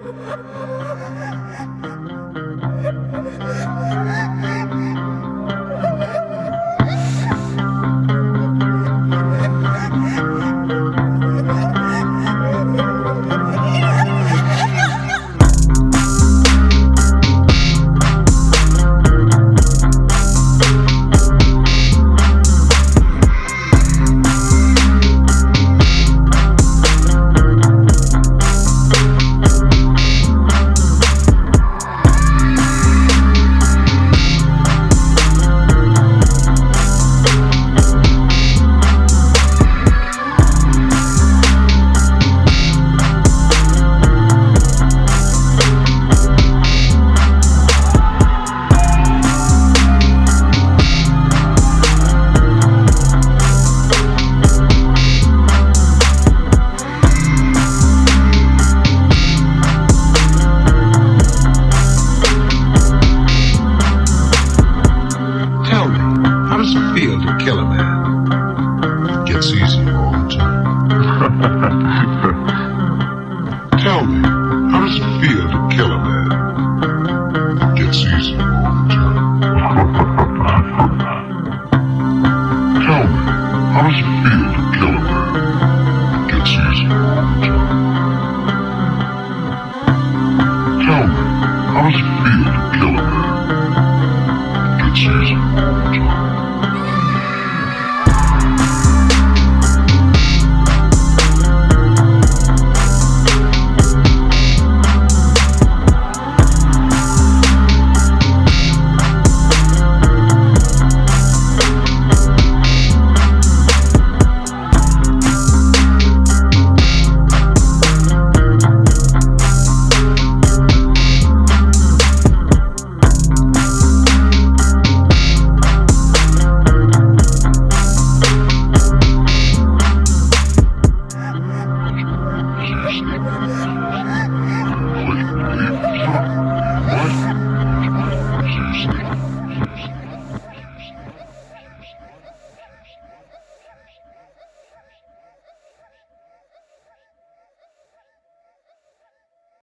Tell me, how does it feel to kill a man? It gets easier all the time. Tell me, how does it feel to kill a man? It gets easier all the time. Tell me, how does it feel to kill a man? It gets easier all the time. Tell me, how does it feel to kill a man? It's easy all the time. Wait,